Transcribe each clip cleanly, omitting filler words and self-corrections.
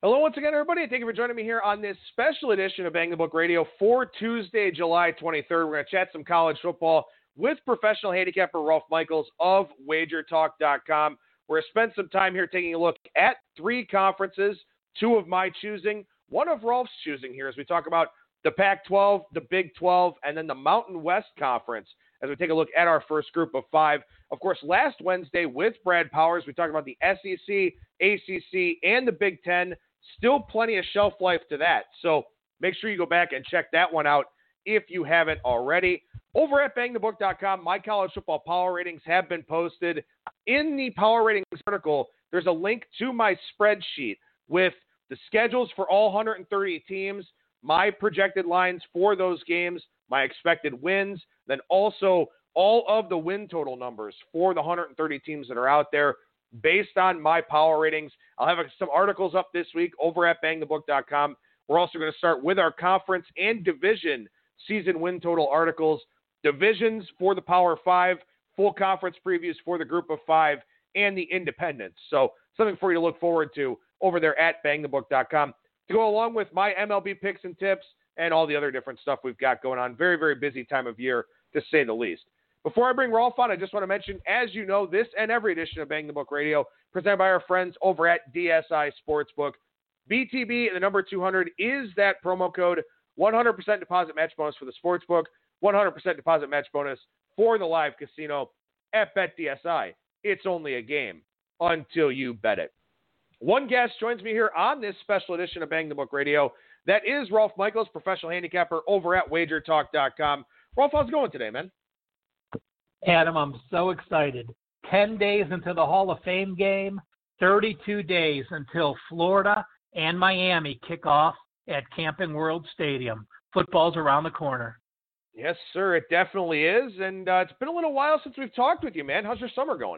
Hello once again, everybody. Thank you for joining me here on this special edition of Bang the Book Radio for Tuesday, July 23rd. We're going to chat some college football with professional handicapper Rolf Michaels of WagerTalk.com. We're going to spend some time here taking a look at three conferences, two of my choosing, one of Rolf's choosing here as we talk about the Pac-12, the Big 12, and then the Mountain West Conference as we take a look at our first group of five. Of course, last Wednesday with Brad Powers, we talked about the SEC, ACC, and the Big 10. Still plenty of shelf life to that. So make sure you go back and check that one out if you haven't already. Over at bangthebook.com, my college football power ratings have been posted. In the power ratings article, there's a link to my spreadsheet with the schedules for all 130 teams, my projected lines for those games, my expected wins, then also all of the win total numbers for the 130 teams that are out there based on my power ratings. I'll have some articles up this week over at bangthebook.com. We're also going to start with our conference and division season win total articles, divisions for the Power 5, full conference previews for the group of 5, and the independents. So something for you to look forward to over there at bangthebook.com to go along with my MLB picks and tips and all the other different stuff we've got going on. Very, very busy time of year, to say the least. Before I bring Rolf on, I just want to mention, as you know, this and every edition of Bang the Book Radio presented by our friends over at DSI Sportsbook. BTB and the number 200 is that promo code. 100% deposit match bonus for the Sportsbook, 100% deposit match bonus for the live casino at BetDSI. It's only a game until you bet it. One guest joins me here on this special edition of Bang the Book Radio. That is Rolf Michaels, professional handicapper over at WagerTalk.com. Rolf, how's it going today, man? Adam, I'm so excited. 10 days into the Hall of Fame game, 32 days until Florida and Miami kick off at Camping World Stadium. Football's around the corner. Yes, sir, it definitely is. And it's been a little while since we've talked with you, man. How's your summer going?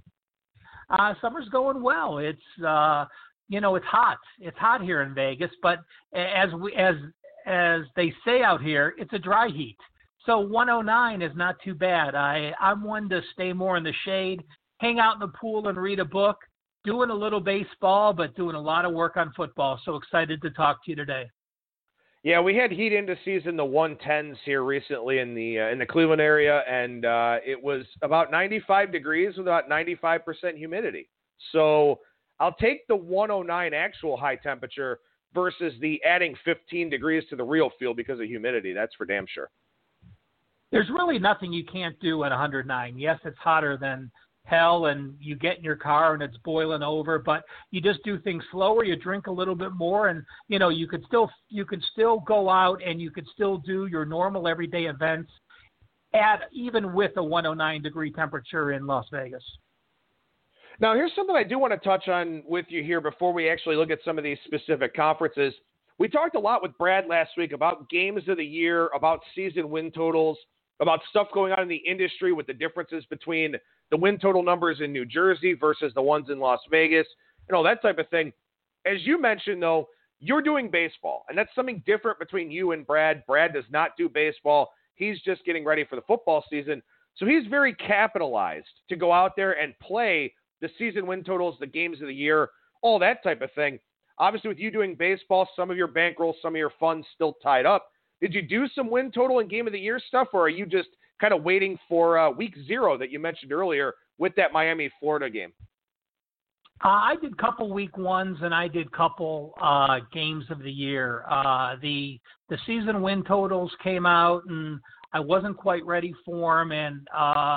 Summer's going well. It's it's hot. It's hot here in Vegas, but as they say out here, it's a dry heat. So 109 is not too bad. I'm one to stay more in the shade, hang out in the pool and read a book, doing a little baseball, but doing a lot of work on football. So excited to talk to you today. Yeah, we had heat into season the 110s here recently in the Cleveland area, and it was about 95 degrees with about 95% humidity. So I'll take the 109 actual high temperature versus the adding 15 degrees to the real feel because of humidity. That's for damn sure. There's really nothing you can't do at 109. Yes, it's hotter than hell, and you get in your car and it's boiling over, but you just do things slower. You drink a little bit more, and you could still go out and you could still do your normal everyday events even with a 109 degree temperature in Las Vegas. Now, here's something I do want to touch on with you here before we actually look at some of these specific conferences. We talked a lot with Brad last week about games of the year, about season win totals, about stuff going on in the industry with the differences between the win total numbers in New Jersey versus the ones in Las Vegas, that type of thing. As you mentioned, though, you're doing baseball, and that's something different between you and Brad. Brad does not do baseball. He's just getting ready for the football season. So he's very capitalized to go out there and play the season win totals, the games of the year, all that type of thing. Obviously, with you doing baseball, some of your bankrolls, some of your funds still tied up. Did you do some win total and game of the year stuff, or are you just kind of waiting for week 0 that you mentioned earlier with that Miami-Florida game? I did couple week 1s and I did couple games of the year. The season win totals came out and I wasn't quite ready for them, and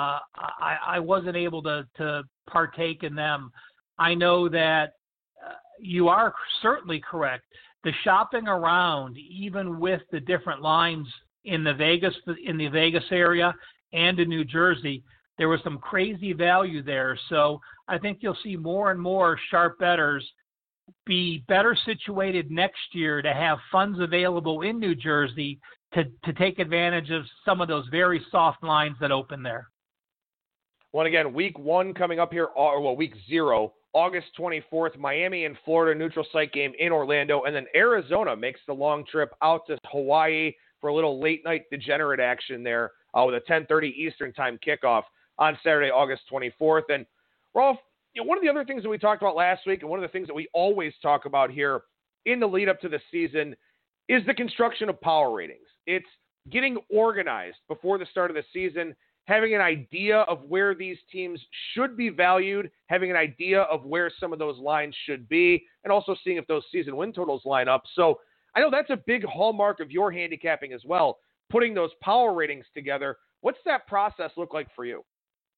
I wasn't able to partake in them. I know that you are certainly correct. The shopping around, even with the different lines in the Vegas area and in New Jersey, there was some crazy value there. So I think you'll see more and more sharp bettors be better situated next year to have funds available in New Jersey to take advantage of some of those very soft lines that open there. Well, again, week 1 coming up here, week 0, August 24th, Miami and Florida neutral site game in Orlando, and then Arizona makes the long trip out to Hawaii for a little late night degenerate action there with a 10:30 Eastern time kickoff on Saturday, August 24th. And Rolf, one of the other things that we talked about last week, and one of the things that we always talk about here in the lead up to the season, is the construction of power ratings. It's getting organized before the start of the season, having an idea of where these teams should be valued, having an idea of where some of those lines should be, and also seeing if those season win totals line up. So I know that's a big hallmark of your handicapping as well, putting those power ratings together. What's that process look like for you?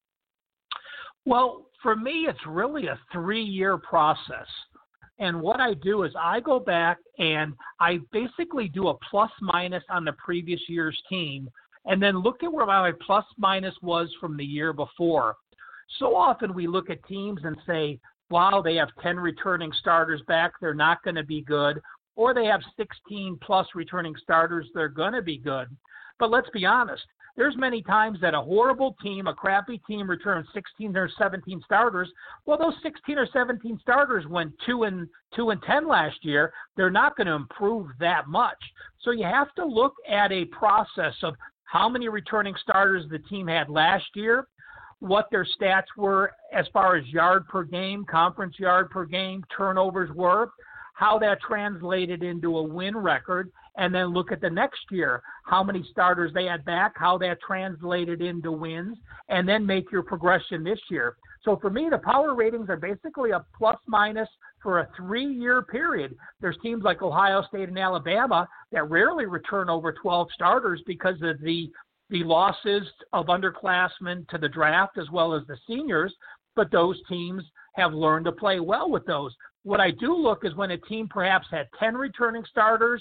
Well, for me, it's really a 3-year process. And what I do is I go back and I basically do a plus minus on the previous year's team and then look at where my plus minus was from the year before. So often we look at teams and say, wow, they have 10 returning starters back, they're not going to be good. Or they have 16 plus returning starters, they're going to be good. But let's be honest. There's many times that a horrible team, a crappy team, returns 16 or 17 starters. Well, those 16 or 17 starters went 2-10 last year. They're not going to improve that much. So you have to look at a process of how many returning starters the team had last year, what their stats were as far as yard per game, conference yard per game, turnovers were, how that translated into a win record, and then look at the next year, how many starters they had back, how that translated into wins, and then make your progression this year. So for me, the power ratings are basically a plus minus for a 3-year period. There's teams like Ohio State and Alabama that rarely return over 12 starters because of the losses of underclassmen to the draft as well as the seniors, but those teams have learned to play well with those. What I do look is when a team perhaps had 10 returning starters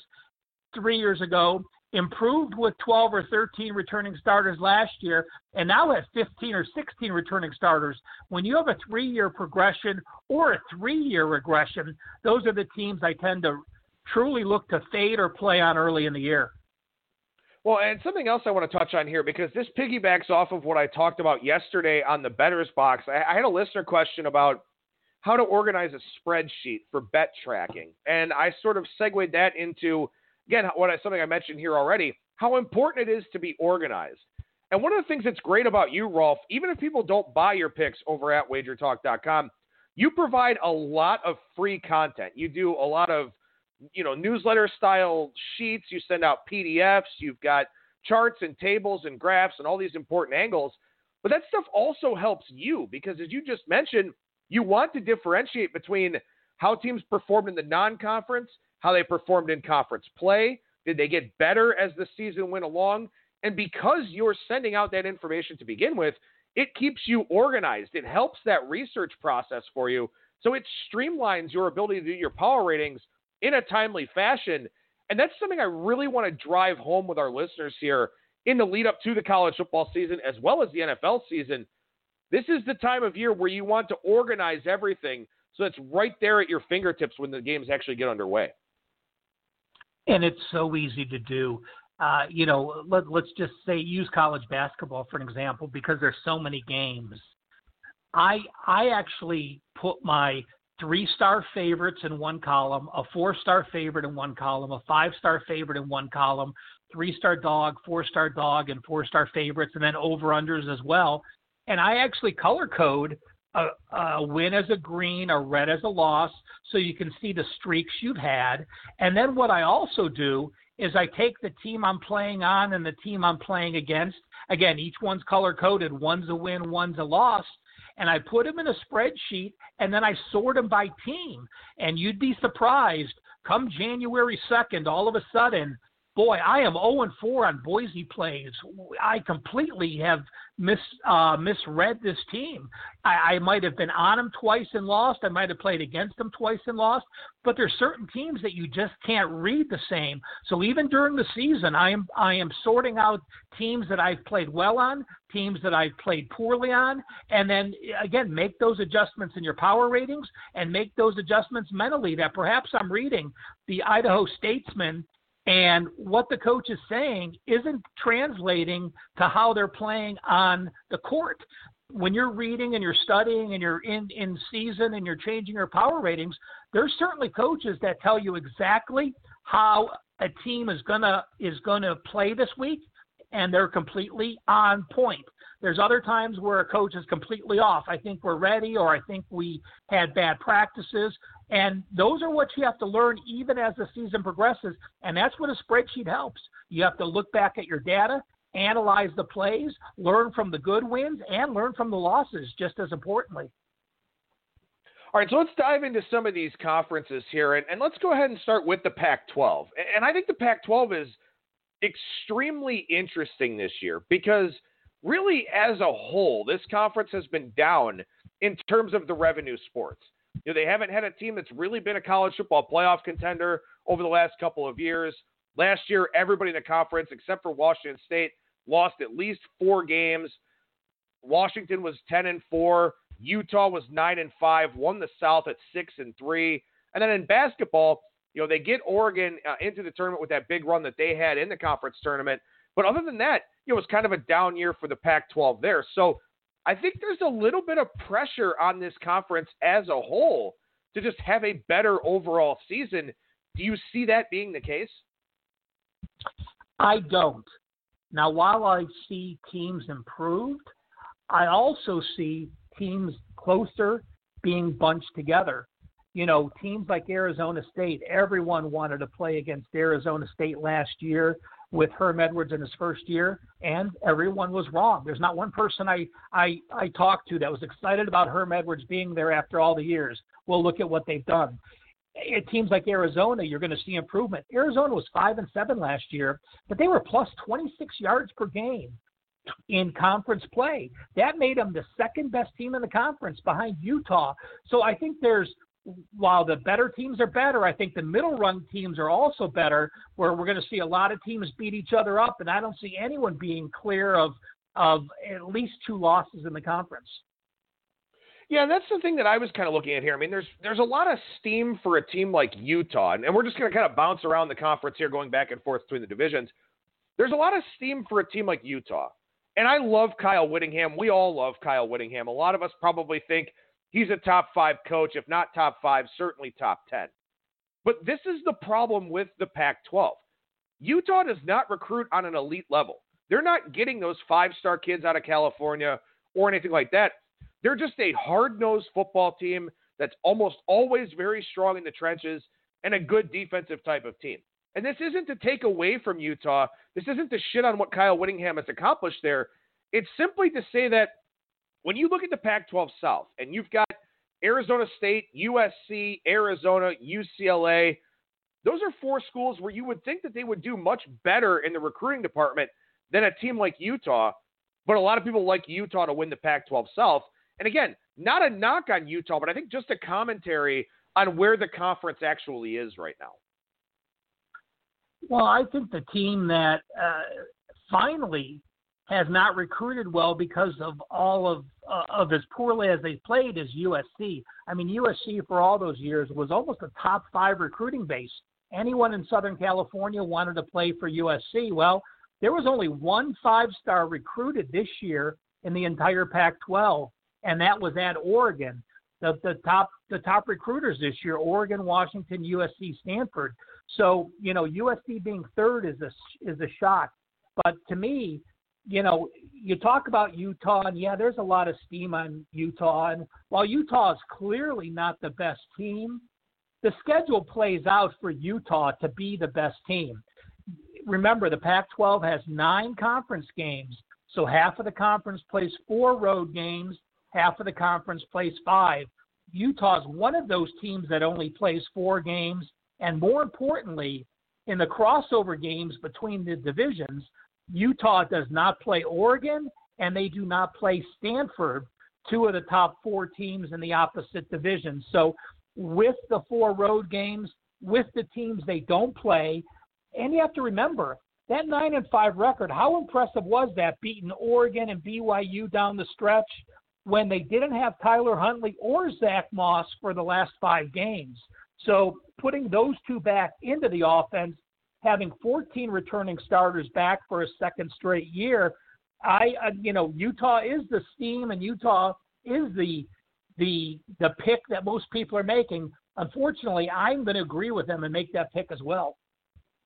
3 years ago, improved with 12 or 13 returning starters last year, and now has 15 or 16 returning starters. When you have a 3-year progression or a 3-year regression, those are the teams I tend to truly look to fade or play on early in the year. Well, and something else I want to touch on here, because this piggybacks off of what I talked about yesterday on the Bettor's Box. I had a listener question about how to organize a spreadsheet for bet tracking. And I sort of segued that into, again, something I mentioned here already, how important it is to be organized. And one of the things that's great about you, Rolf, even if people don't buy your picks over at wagertalk.com, you provide a lot of free content. You do a lot of, newsletter style sheets. You send out PDFs. You've got charts and tables and graphs and all these important angles. But that stuff also helps you because, as you just mentioned, you want to differentiate between how teams performed in the non-conference, how they performed in conference play. Did they get better as the season went along? And because you're sending out that information to begin with, it keeps you organized. It helps that research process for you. So it streamlines your ability to do your power ratings in a timely fashion. And that's something I really want to drive home with our listeners here in the lead up to the college football season as well as the NFL season. This is the time of year where you want to organize everything so it's right there at your fingertips when the games actually get underway. And it's so easy to do. Let's just say use college basketball for an example because there's so many games. I actually put my 3-star favorites in one column, a 4-star favorite in one column, a 5-star favorite in one column, 3-star dog, 4-star dog, and 4-star favorites, and then over-unders as well. And I actually color code a win as a green, a red as a loss, so you can see the streaks you've had. And then what I also do is I take the team I'm playing on and the team I'm playing against. Again, each one's color coded. One's a win, one's a loss. And I put them in a spreadsheet, and then I sort them by team. And you'd be surprised, come January 2nd, all of a sudden, boy, I am 0-4 on Boise plays. I completely have misread this team. I might have been on them twice and lost. I might have played against them twice and lost. But there's certain teams that you just can't read the same. So even during the season, I am sorting out teams that I've played well on, teams that I've played poorly on, and then, again, make those adjustments in your power ratings and make those adjustments mentally that perhaps I'm reading the Idaho Statesman and what the coach is saying isn't translating to how they're playing on the court. When you're reading and you're studying and you're in season and you're changing your power ratings, there's certainly coaches that tell you exactly how a team is gonna play this week, and they're completely on point. There's other times where a coach is completely off. I think we're ready, or I think we had bad practices. And those are what you have to learn even as the season progresses. And that's what a spreadsheet helps. You have to look back at your data, analyze the plays, learn from the good wins, and learn from the losses, just as importantly. All right, so let's dive into some of these conferences here, and let's go ahead and start with the Pac-12. And I think the Pac-12 is extremely interesting this year because really as a whole, this conference has been down in terms of the revenue sports. You know, they haven't had a team that's really been a college football playoff contender over the last couple of years. Last year, everybody in the conference, except for Washington State, lost at least 4 games. Washington was 10-4. Utah was 9-5, won the South at 6-3. And then in basketball, you know, they get Oregon into the tournament with that big run that they had in the conference tournament. But other than that, it was kind of a down year for the Pac-12 there. So I think there's a little bit of pressure on this conference as a whole to just have a better overall season. Do you see that being the case? I don't. Now, while I see teams improved, I also see teams closer being bunched together. You know, teams like Arizona State, everyone wanted to play against Arizona State last year with Herm Edwards in his first year, and everyone was wrong. There's not one person I talked to that was excited about Herm Edwards being there after all the years. Well, look at what they've done. At teams like Arizona, you're going to see improvement. Arizona was 5-7 last year, but they were plus 26 yards per game in conference play. That made them the second best team in the conference behind Utah. So I think while the better teams are better, I think the middle run teams are also better, where we're going to see a lot of teams beat each other up, and I don't see anyone being clear of at least 2 losses in the conference. Yeah, that's the thing that I was kind of looking at here. I mean, there's a lot of steam for a team like Utah, and we're just going to kind of bounce around the conference here, going back and forth between the divisions. There's a lot of steam for a team like Utah, and I love Kyle Whittingham. We all love Kyle Whittingham. A lot of us probably think he's a top 5 coach, if not top 5, certainly top 10. But this is the problem with the Pac-12. Utah does not recruit on an elite level. They're not getting those 5-star kids out of California or anything like that. They're just a hard-nosed football team that's almost always very strong in the trenches and a good defensive type of team. And this isn't to take away from Utah. This isn't to shit on what Kyle Whittingham has accomplished there. It's simply to say that when you look at the Pac-12 South and you've got Arizona State, USC, Arizona, UCLA, those are 4 schools where you would think that they would do much better in the recruiting department than a team like Utah. But a lot of people like Utah to win the Pac-12 South. And again, not a knock on Utah, but I think just a commentary on where the conference actually is right now. Well, I think the team that finally has not recruited well because of all of as poorly as they played is USC. I mean, USC for all those years was almost a top 5 recruiting base. Anyone in Southern California wanted to play for USC. Well, there was only 1 5-star recruited this year in the entire Pac-12, and that was at Oregon. The top recruiters this year: Oregon, Washington, USC, Stanford. So, you know, USC being 3rd is a shock. But to me, you know, you talk about Utah, and yeah, there's a lot of steam on Utah. And while Utah is clearly not the best team, the schedule plays out for Utah to be the best team. Remember, the Pac-12 has 9 conference games. So half of the conference plays 4 road games, half of the conference plays 5. Utah's one of those teams that only plays 4 games. And more importantly, in the crossover games between the divisions, Utah does not play Oregon, and they do not play Stanford, 2 of the top 4 teams in the opposite division. So with the 4 road games, with the teams they don't play, and you have to remember, that 9-5 record, how impressive was that, beating Oregon and BYU down the stretch when they didn't have Tyler Huntley or Zach Moss for the last 5 games? So putting those 2 back into the offense, having 14 returning starters back for a 2nd straight year, Utah is the steam, and Utah is the pick that most people are making. Unfortunately, I'm going to agree with them and make that pick as well.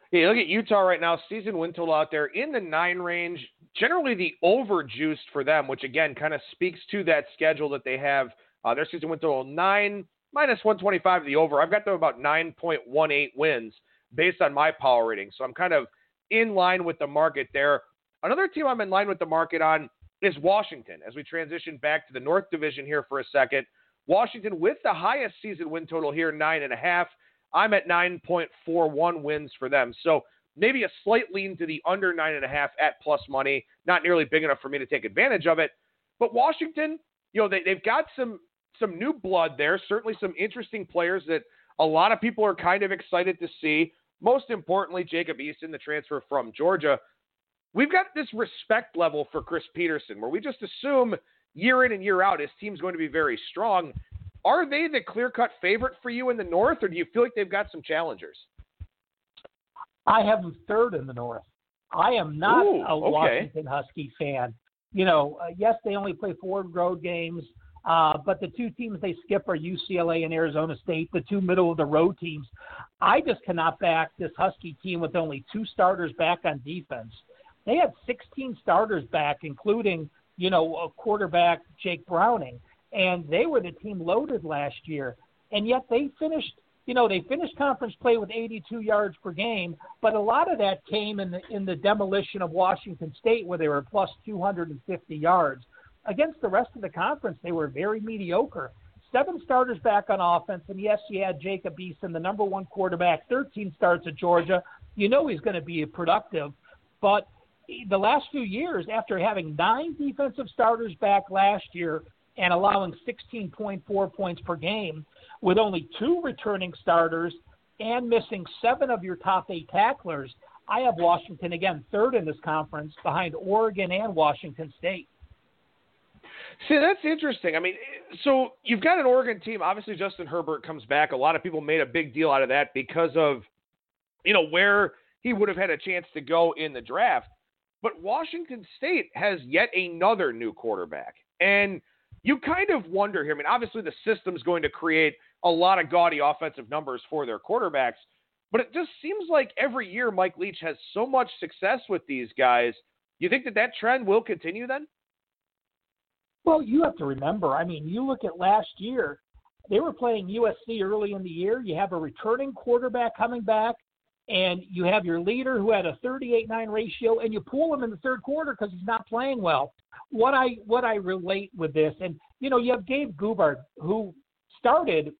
Yeah, look at Utah right now, season win total out there in the 9 range. Generally the over juiced for them, which again kind of speaks to that schedule that they have. Their season win total 9 minus 125 the over. I've got them about 9.18 wins based on my power rating. So I'm kind of in line with the market there. Another team I'm in line with the market on is Washington. As we transition back to the North Division here for a second, Washington with the highest season win total here, 9.5. I'm at 9.41 wins for them. So maybe a slight lean to the under 9.5 at plus money. Not nearly big enough for me to take advantage of it. But Washington, they've got some new blood there. Certainly some interesting players that a lot of people are kind of excited to see. Most importantly, Jacob Eason, the transfer from Georgia. We've got this respect level for Chris Peterson where we just assume year in and year out his team's going to be very strong. Are they the clear-cut favorite for you in the North, or do you feel like they've got some challengers? I have them third in the North. I am not a Washington Husky fan. Yes, they only play 4 road games, but the 2 teams they skip are UCLA and Arizona State, the 2 middle-of-the-road teams. I just cannot back this Husky team with only 2 starters back on defense. They had 16 starters back, including, a quarterback, Jake Browning, and they were the team loaded last year. And yet they finished conference play with 82 yards per game, but a lot of that came in the demolition of Washington State where they were plus 250 yards. Against the rest of the conference, they were very mediocre. 7 starters back on offense, and yes, you had Jacob Eason, the number 1 quarterback, 13 starts at Georgia. He's going to be productive, but the last few years, after having 9 defensive starters back last year and allowing 16.4 points per game, with only 2 returning starters and missing 7 of your top 8 tacklers, I have Washington, again, third in this conference behind Oregon and Washington State. See, that's interesting. I mean, so you've got an Oregon team. Obviously, Justin Herbert comes back. A lot of people made a big deal out of that because of, where he would have had a chance to go in the draft. But Washington State has yet another new quarterback. And you kind of wonder here. I mean, obviously the system's going to create a lot of gaudy offensive numbers for their quarterbacks. But it just seems like every year Mike Leach has so much success with these guys. You think that trend will continue then? Well, you have to remember, you look at last year, they were playing USC early in the year. You have a returning quarterback coming back, and you have your leader who had a 38-9 ratio, and you pull him in the third quarter because he's not playing well. What I relate with this, and, you have Gabe Goubert, who started,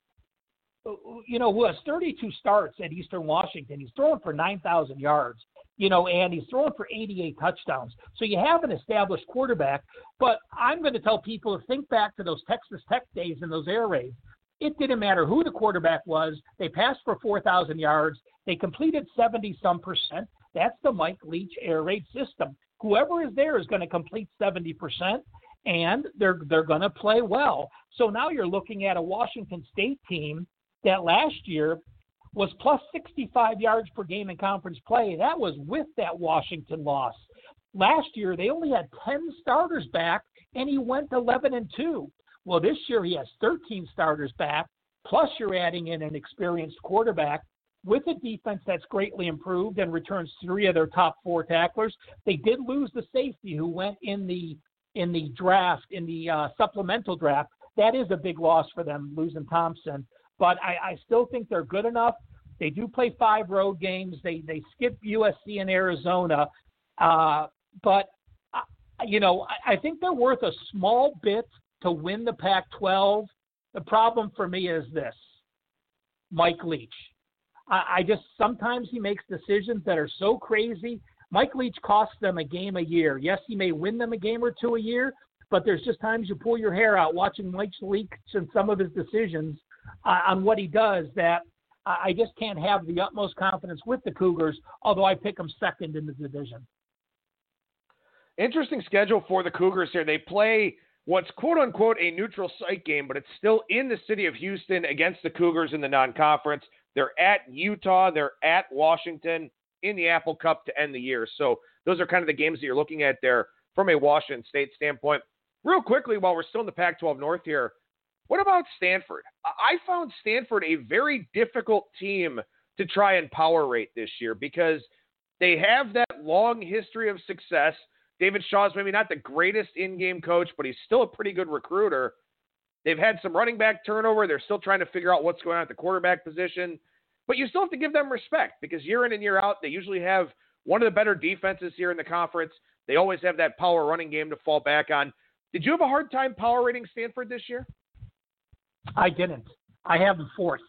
who has 32 starts at Eastern Washington. He's throwing for 9,000 yards, and he's throwing for 88 touchdowns. So you have an established quarterback, but I'm going to tell people to think back to those Texas Tech days and those air raids. It didn't matter who the quarterback was. They passed for 4,000 yards. They completed 70-some%. That's the Mike Leach air raid system. Whoever is there is going to complete 70%, and they're going to play well. So now you're looking at a Washington State team that last year was plus 65 yards per game in conference play. That was with that Washington loss. Last year, they only had 10 starters back, and he went 11-2. Well, this year he has 13 starters back, plus you're adding in an experienced quarterback with a defense that's greatly improved and returns 3 of their top 4 tacklers. They did lose the safety who went in the draft, in the supplemental draft. That is a big loss for them, losing Thompson. But I still think they're good enough. They do play 5 road games. They skip USC and Arizona. But I think they're worth a small bit to win the Pac-12. The problem for me is this: Mike Leach. I just sometimes he makes decisions that are so crazy. Mike Leach costs them a game a year. Yes, he may win them a game or 2 a year, but there's just times you pull your hair out watching Mike Leach and some of his decisions on what he does that I just can't have the utmost confidence with the Cougars, although I pick them second in the division. Interesting schedule for the Cougars here. They play what's quote-unquote a neutral site game, but it's still in the city of Houston against the Cougars in the non-conference. They're at Utah. They're at Washington in the Apple Cup to end the year. So those are kind of the games that you're looking at there from a Washington State standpoint. Real quickly, while we're still in the Pac-12 North here, what about Stanford? I found Stanford a very difficult team to try and power rate this year because they have that long history of success. David Shaw's maybe not the greatest in-game coach, but he's still a pretty good recruiter. They've had some running back turnover. They're still trying to figure out what's going on at the quarterback position. But you still have to give them respect because year in and year out, they usually have one of the better defenses here in the conference. They always have that power running game to fall back on. Did you have a hard time power rating Stanford this year? I didn't. I have them fourth.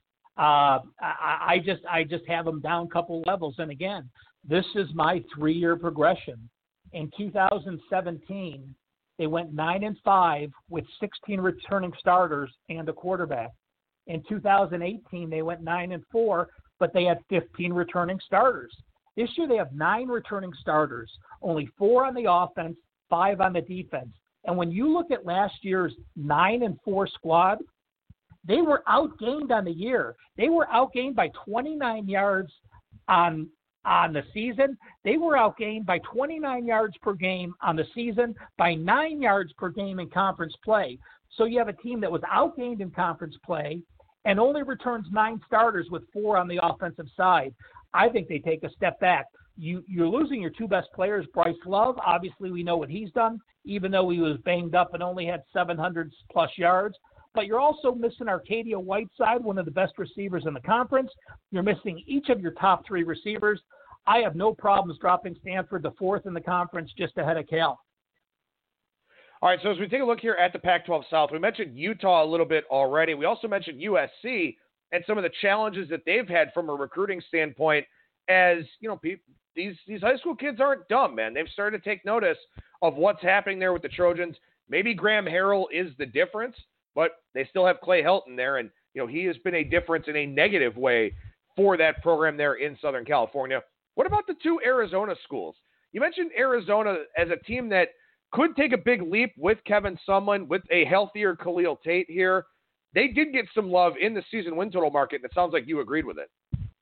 I just have them down a couple levels. And again, this is my 3-year progression. In 2017, they went 9-5 with 16 returning starters and a quarterback. In 2018, they went 9-4, but they had 15 returning starters. This year, they have 9 returning starters, only 4 on the offense, 5 on the defense. And when you look at last year's 9-4 squad, they were outgained on the year. They were outgained by 29 yards on the season. They were outgained by 29 yards per game on the season, by 9 yards per game in conference play. So you have a team that was outgained in conference play and only returns 9 starters with 4 on the offensive side. I think they take a step back. You're losing your 2 best players, Bryce Love. Obviously, we know what he's done, even though he was banged up and only had 700-plus yards. But you're also missing Arcadia Whiteside, one of the best receivers in the conference. You're missing each of your top 3 receivers. I have no problems dropping Stanford to 4th in the conference, just ahead of Cal. All right, so as we take a look here at the Pac-12 South, we mentioned Utah a little bit already. We also mentioned USC and some of the challenges that they've had from a recruiting standpoint. As you know, these high school kids aren't dumb, man. They've started to take notice of what's happening there with the Trojans. Maybe Graham Harrell is the difference, but they still have Clay Helton there, and he has been a difference in a negative way for that program there in Southern California. What about the 2 Arizona schools? You mentioned Arizona as a team that could take a big leap with Kevin Sumlin, with a healthier Khalil Tate here. They did get some love in the season win total market, and it sounds like you agreed with it.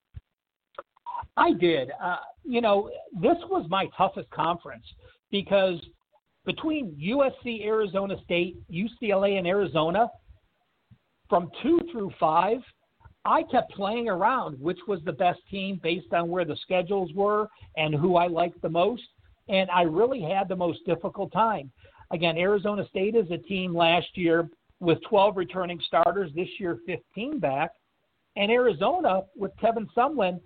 I did. This was my toughest conference because between USC, Arizona State, UCLA, and Arizona, from 2 through 5, I kept playing around which was the best team based on where the schedules were and who I liked the most, and I really had the most difficult time. Again, Arizona State is a team last year with 12 returning starters, this year 15 back, and Arizona with Kevin Sumlin.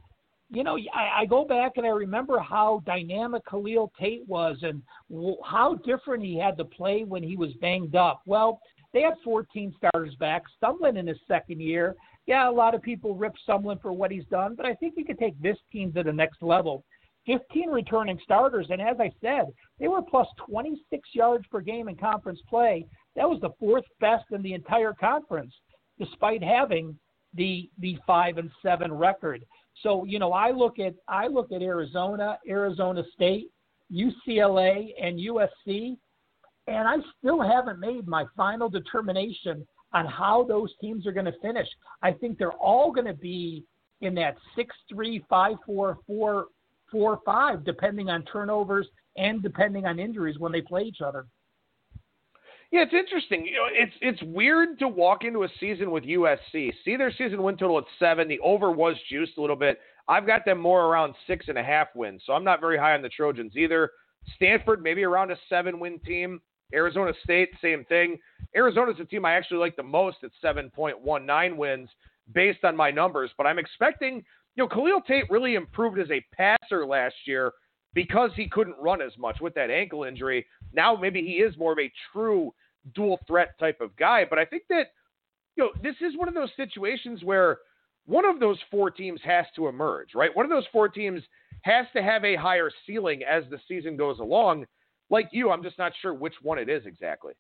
I go back and I remember how dynamic Khalil Tate was and how different he had to play when he was banged up. Well, they had 14 starters back. Sumlin in his second year. Yeah, a lot of people rip Sumlin for what he's done, but I think he could take this team to the next level. 15 returning starters, and as I said, they were plus 26 yards per game in conference play. That was the 4th best in the entire conference, despite having the 5-7 record. So, I look at Arizona, Arizona State, UCLA, and USC, and I still haven't made my final determination on how those teams are going to finish. I think they're all going to be in that 6-3, 5-4, 4-5, depending on turnovers and depending on injuries when they play each other. Yeah, it's interesting. It's weird to walk into a season with USC, see their season win total at 7. The over was juiced a little bit. I've got them more around 6.5 wins, so I'm not very high on the Trojans either. Stanford, maybe around a 7-win team. Arizona State, same thing. Arizona's a team I actually like the most at 7.19 wins based on my numbers, but I'm expecting, Khalil Tate really improved as a passer last year because he couldn't run as much with that ankle injury. Now maybe he is more of a true dual threat type of guy, but I think that, this is one of those situations where one of those 4 teams has to emerge, right? One of those 4 teams has to have a higher ceiling as the season goes along. Like you, I'm just not sure which one it is exactly.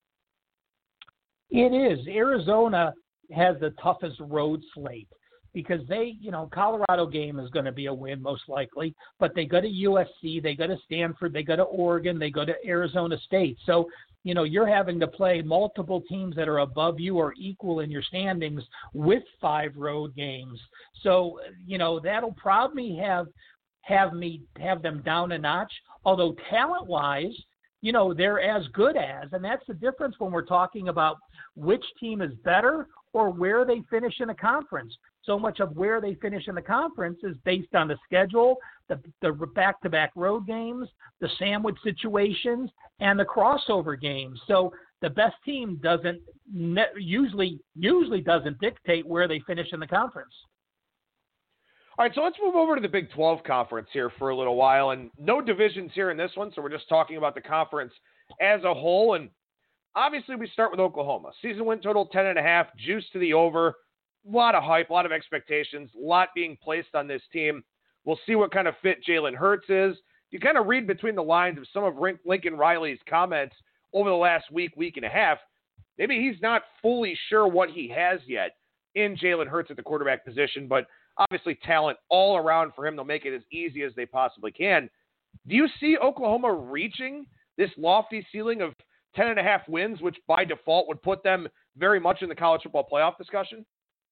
It is. Arizona has the toughest road slate because Colorado game is going to be a win most likely, but they go to USC, they go to Stanford, they go to Oregon, they go to Arizona State. So, you're having to play multiple teams that are above you or equal in your standings with 5 road games. So, that'll probably have them down a notch, although talent-wise, they're as good as, and that's the difference when we're talking about which team is better or where they finish in a conference. So much of where they finish in the conference is based on the schedule, the back-to-back road games, the sandwich situations, and the crossover games. So the best team usually doesn't dictate where they finish in the conference. All right, so let's move over to the Big 12 conference here for a little while. And no divisions here in this one, so we're just talking about the conference as a whole. And obviously we start with Oklahoma. Season win total 10.5, juice to the over. A lot of hype, a lot of expectations, a lot being placed on this team. We'll see what kind of fit Jalen Hurts is. You kind of read between the lines of some of Lincoln Riley's comments over the last week and a half. Maybe he's not fully sure what he has yet in Jalen Hurts at the quarterback position, but obviously talent all around for him. They'll make it as easy as they possibly can. Do you see Oklahoma reaching this lofty ceiling of 10.5 wins, which by default would put them very much in the college football playoff discussion?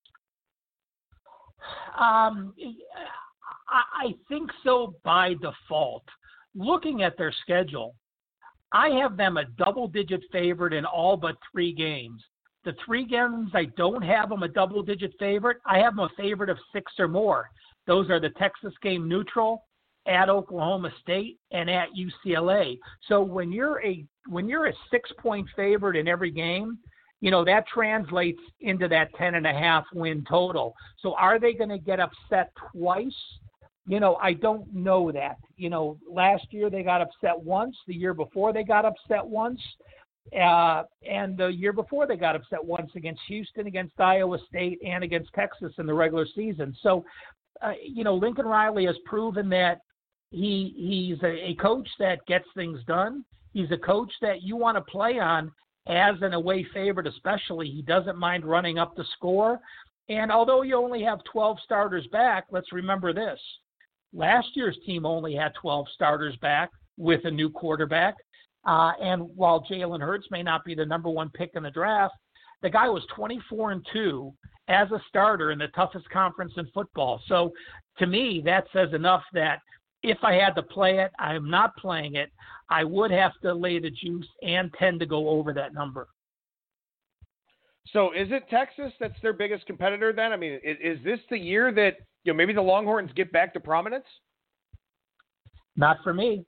I think so by default. Looking at their schedule, I have them a double-digit favorite in all but 3 games. The 3 games I don't have them a double-digit favorite, I have them a favorite of 6 or more. Those are the Texas game neutral, at Oklahoma State, and at UCLA. So when you're a 6-point favorite in every game, that translates into that 10.5 win total. So are they going to get upset twice? I don't know that. Last year they got upset once. The year before they got upset once. And the year before they got upset once against Houston, against Iowa State, and against Texas in the regular season. So, Lincoln Riley has proven that he's a coach that gets things done. He's a coach that you want to play on as an away favorite especially. He doesn't mind running up the score. And although you only have 12 starters back, let's remember this. Last year's team only had 12 starters back with a new quarterback. And while Jalen Hurts may not be the number 1 pick in the draft, the guy was 24-2 as a starter in the toughest conference in football. So to me, that says enough that if I had to play it, I am not playing it. I would have to lay the juice and tend to go over that number. So is it Texas that's their biggest competitor then? I mean, is this the year that maybe the Longhorns get back to prominence? Not for me.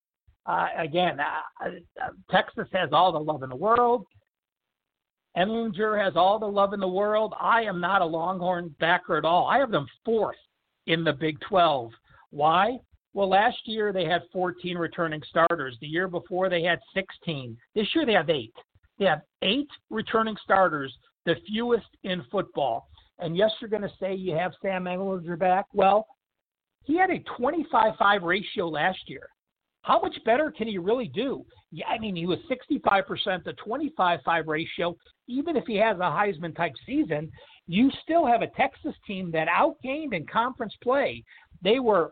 Texas has all the love in the world. Ehlinger has all the love in the world. I am not a Longhorn backer at all. I have them 4th in the Big 12. Why? Well, last year they had 14 returning starters. The year before they had 16. This year they have 8. They have 8 returning starters, the fewest in football. And yes, you're going to say you have Sam Ehlinger back. Well, he had a 25-5 ratio last year. How much better can he really do? Yeah, I mean, he was 65% to 25-5 ratio. Even if he has a Heisman-type season, you still have a Texas team that outgained in conference play. They were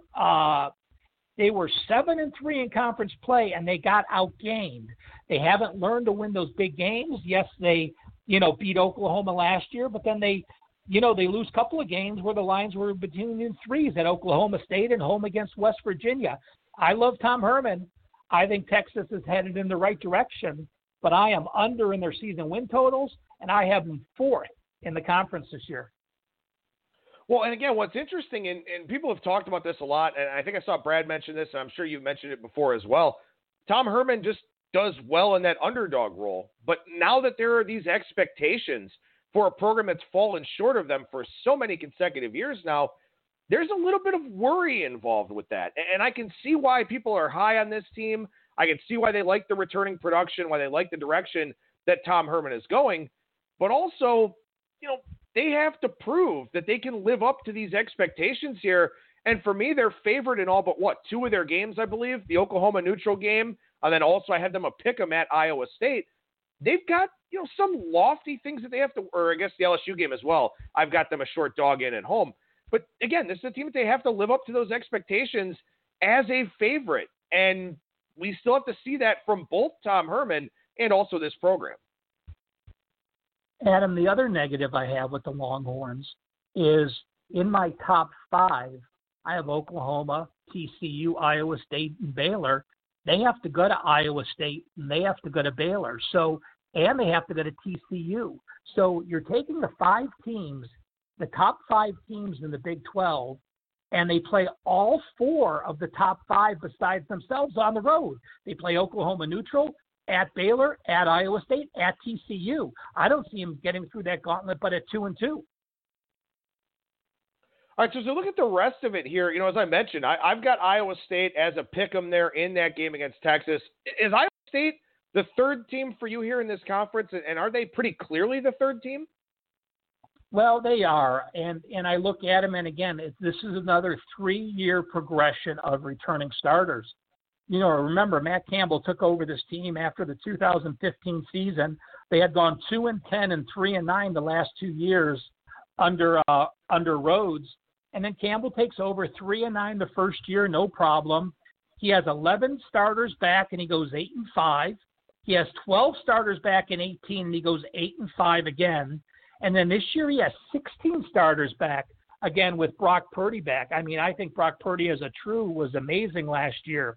7-3 in conference play, and they got outgained. They haven't learned to win those big games. Yes, they, beat Oklahoma last year, but then they lose a couple of games where the lines were between the 3s at Oklahoma State and home against West Virginia. I love Tom Herman. I think Texas is headed in the right direction, but I am under in their season win totals, and I have them 4th in the conference this year. Well, and again, what's interesting, and people have talked about this a lot, and I think I saw Brad mention this, and I'm sure you've mentioned it before as well. Tom Herman just does well in that underdog role. But now that there are these expectations for a program that's fallen short of them for so many consecutive years now, there's a little bit of worry involved with that. And I can see why people are high on this team. I can see why they like the returning production, why they like the direction that Tom Herman is going. But also, they have to prove that they can live up to these expectations here. And for me, they're favored in all but 2 of their games, I believe, the Oklahoma neutral game. And then also I had them a pick 'em at Iowa State. They've got, some lofty things that they have to, or I guess the LSU game as well. I've got them a short dog in at home. But again, this is a team that they have to live up to those expectations as a favorite. And we still have to see that from both Tom Herman and also this program. Adam, the other negative I have with the Longhorns is in my top 5, I have Oklahoma, TCU, Iowa State, and Baylor. They have to go to Iowa State, and they have to go to Baylor. And they have to go to TCU. So you're taking the 5 teams the top 5 teams in the Big 12, and they play all 4 of the top 5 besides themselves on the road. They play Oklahoma neutral, at Baylor, at Iowa State, at TCU. I don't see them getting through that gauntlet, but at 2-2. All right, so look at the rest of it here. As I mentioned, I've got Iowa State as a pick-em there in that game against Texas. Is Iowa State the third team for you here in this conference, and are they pretty clearly the third team? Well, they are, and I look at them, and again, this is another 3-year progression of returning starters. Remember, Matt Campbell took over this team after the 2015 season. They had gone 2-10 and 3-9 the last 2 years under Rhodes, and then Campbell takes over 3-9 the first year, no problem. He has 11 starters back, and he goes 8-5. He has 12 starters back in 18, and he goes 8-5 again. And then this year he has 16 starters back, again with Brock Purdy back. I mean, I think Brock Purdy as a true was amazing last year.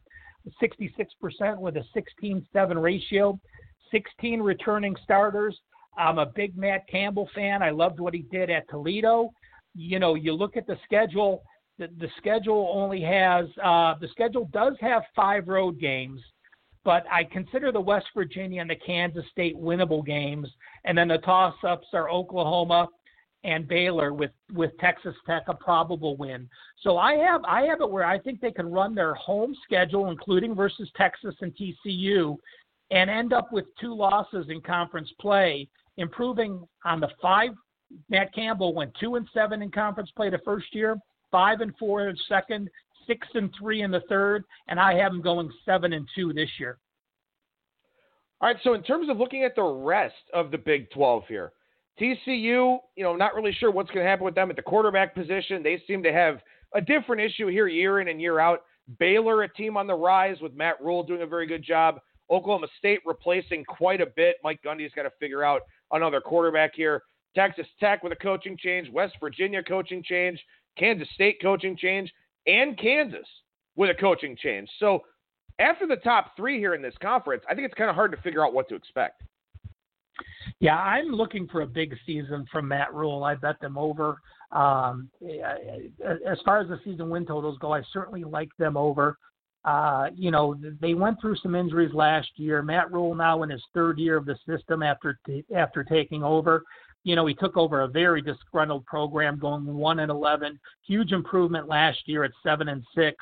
66% with a 16-7 ratio, 16 returning starters. I'm a big Matt Campbell fan. I loved what he did at Toledo. You look at the schedule. The schedule only has the schedule does have 5 road games, but I consider the West Virginia and the Kansas State winnable games, and then the toss-ups are Oklahoma and Baylor with Texas Tech a probable win. So I have it where I think they can run their home schedule, including versus Texas and TCU, and end up with 2 losses in conference play, improving on the 5. Matt Campbell went 2-7 in conference play the first year, 5-4 in the second, 6-3 in the third, and I have them going 7-2 this year. All right, so in terms of looking at the rest of the Big 12 here, TCU, not really sure what's going to happen with them at the quarterback position. They seem to have a different issue here year in and year out. Baylor, a team on the rise with Matt Rule doing a very good job. Oklahoma State replacing quite a bit. Mike Gundy's got to figure out another quarterback here. Texas Tech with a coaching change. West Virginia coaching change. Kansas State coaching change. And Kansas with a coaching change. So after the top 3 here in this conference, I think it's kind of hard to figure out what to expect. Yeah, I'm looking for a big season from Matt Rule. I bet them over. As far as the season win totals go, I certainly like them over. They went through some injuries last year. Matt Rule now in his 3rd year of the system after taking over. He took over a very disgruntled program going 1-11. Huge improvement last year at 7-6.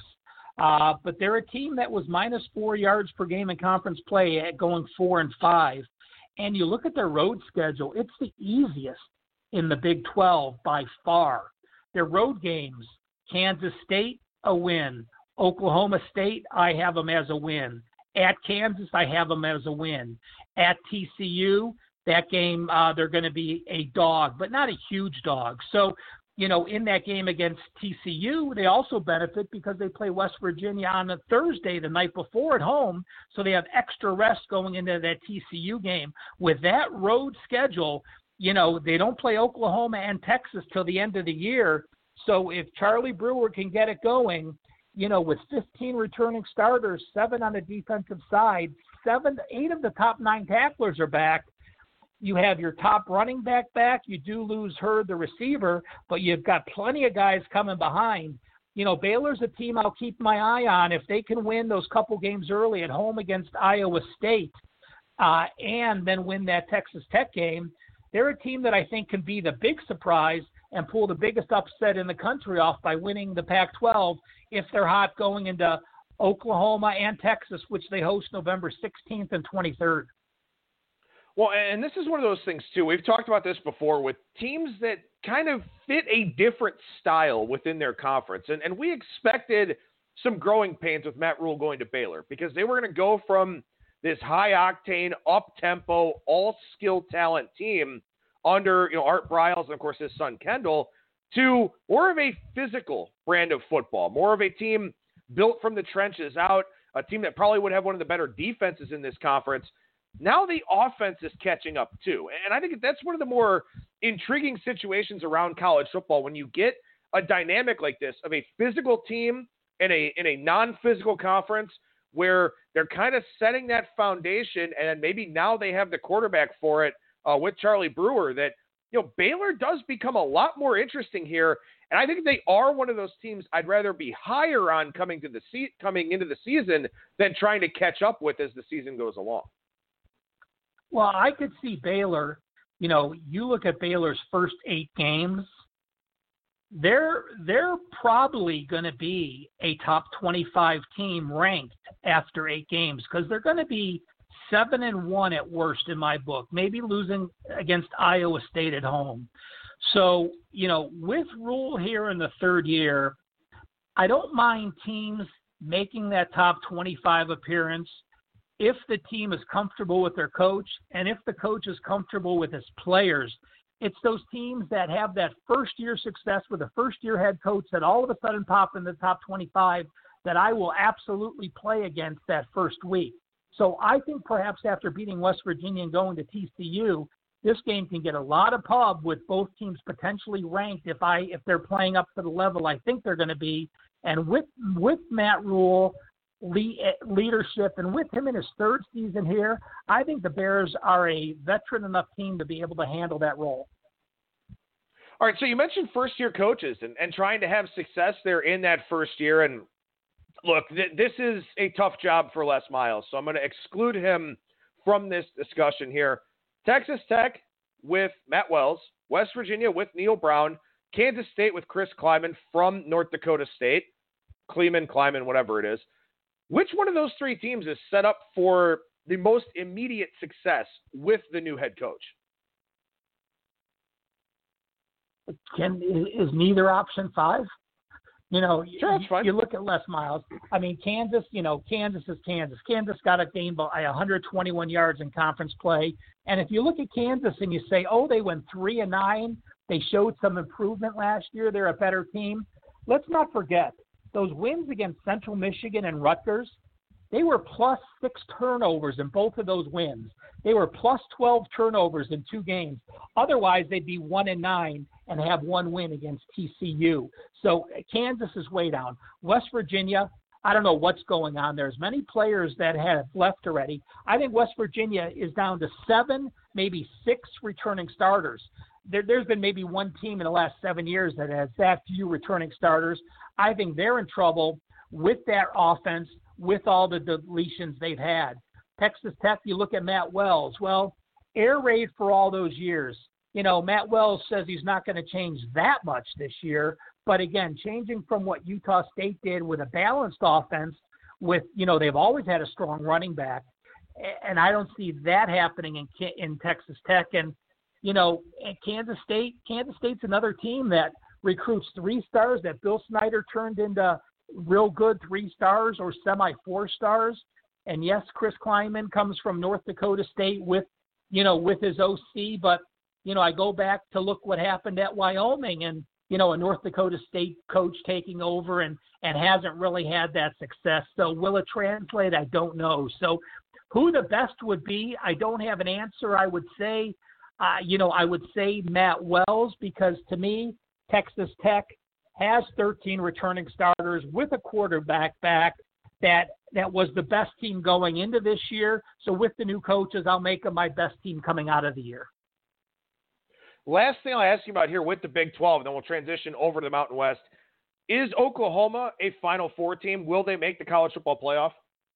But they're a team that was -4 yards per game in conference play at going 4-5. And you look at their road schedule, it's the easiest in the Big 12 by far. Their road games, Kansas State, a win. Oklahoma State, I have them as a win. At Kansas, I have them as a win. At TCU, that game, they're going to be a dog, but not a huge dog. So, in that game against TCU, they also benefit because they play West Virginia on a Thursday the night before at home, so they have extra rest going into that TCU game. With that road schedule, they don't play Oklahoma and Texas till the end of the year. So if Charlie Brewer can get it going, with 15 returning starters, 7 on the defensive side, 8 of the top 9 tacklers are back. You have your top running back. You do lose Hurd, the receiver, but you've got plenty of guys coming behind. Baylor's a team I'll keep my eye on. If they can win those couple games early at home against Iowa State and then win that Texas Tech game, they're a team that I think can be the big surprise and pull the biggest upset in the country off by winning the Pac-12 if they're hot going into Oklahoma and Texas, which they host November 16th and 23rd. Well, and this is one of those things, too. We've talked about this before with teams that kind of fit a different style within their conference. And we expected some growing pains with Matt Rule going to Baylor because they were going to go from this high-octane, up-tempo, all-skill talent team under Art Briles and, of course, his son Kendall to more of a physical brand of football, more of a team built from the trenches out, a team that probably would have one of the better defenses in this conference. Now the offense is catching up too. And I think that's one of the more intriguing situations around college football when you get a dynamic like this of a physical team in a non-physical conference where they're kind of setting that foundation, and maybe now they have the quarterback for it with Charlie Brewer that Baylor does become a lot more interesting here. And I think they are one of those teams I'd rather be higher on coming into the season than trying to catch up with as the season goes along. Well, I could see Baylor, you look at Baylor's first 8 games, they're probably going to be a top 25 team ranked after 8 games because they're going to be 7-1 at worst in my book, maybe losing against Iowa State at home. So, with Rule here in the third year, I don't mind teams making that top 25 appearance if the team is comfortable with their coach and if the coach is comfortable with his players. It's those teams that have that first-year success with a first-year head coach that all of a sudden pop in the top 25 that I will absolutely play against that first week. So I think perhaps after beating West Virginia and going to TCU, this game can get a lot of pub with both teams potentially ranked if they're playing up to the level I think they're going to be. And with Matt Rule leadership and with him in his third season here, I think the Bears are a veteran enough team to be able to handle that role. All right, so you mentioned first-year coaches and trying to have success there in that first year. And look, this is a tough job for Les Miles, so I'm going to exclude him from this discussion here. Texas Tech with Matt Wells, West Virginia with Neil Brown, Kansas State with Chris Kleiman from North Dakota State, Kleiman, whatever it is. Which one of those 3 teams is set up for the most immediate success with the new head coach? Is neither option 5? Sure, that's fine. You look at Les Miles. I mean, Kansas, Kansas is Kansas. Kansas got a game by 121 yards in conference play. And if you look at Kansas and you say, they went 3-9, they showed some improvement last year, they're a better team. Let's not forget, those wins against Central Michigan and Rutgers, they were plus 6 turnovers in both of those wins. They were plus 12 turnovers in 2 games. Otherwise, they'd be 1-9 and have 1 win against TCU. So Kansas is way down. West Virginia, I don't know what's going on. There's many players that have left already. I think West Virginia is down to 7, maybe 6 returning starters. There's been maybe 1 team in the last 7 years that has that few returning starters. I think they're in trouble with that offense, with all the deletions they've had. Texas Tech, you look at Matt Wells. Well, air raid for all those years. Matt Wells says he's not going to change that much this year. But again, changing from what Utah State did with a balanced offense with, they've always had a strong running back. And I don't see that happening in Texas Tech. And, Kansas State's another team that recruits 3 stars that Bill Snyder turned into real good 3 stars or semi 4 stars. And yes, Chris Kleiman comes from North Dakota State with his OC, but, I go back to look what happened at Wyoming and, a North Dakota State coach taking over and hasn't really had that success. So will it translate? I don't know. So who the best would be, I don't have an answer. I would say, Matt Wells, because to me, Texas Tech has 13 returning starters with a quarterback back that was the best team going into this year. So with the new coaches, I'll make them my best team coming out of the year. Last thing I'll ask you about here with the Big 12, and then we'll transition over to the Mountain West. Is Oklahoma a Final Four team? Will they make the college football playoff?